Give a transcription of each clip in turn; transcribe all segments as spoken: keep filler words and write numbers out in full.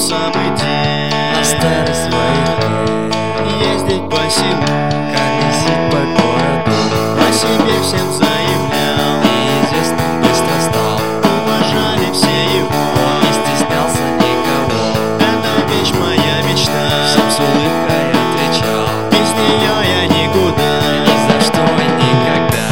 самый день на старость своих лет ездить по селу, колесить по городу, о себе всем заявлял, неизвестным быстро стал, уважали все его, не стеснялся никого. это вещь моя мечта, Всем с улыбкой отвечал, без нее я никуда. ни за что и никогда.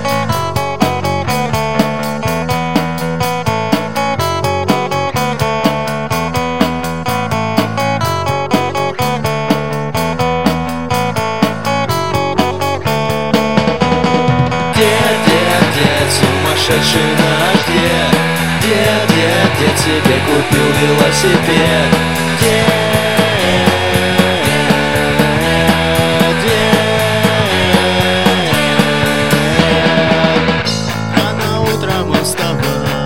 Дед, дед, дед, сумасшедший наш дед, дед, дед, дед себе купил велосипед. Дед, дед. Рано утром он вставал,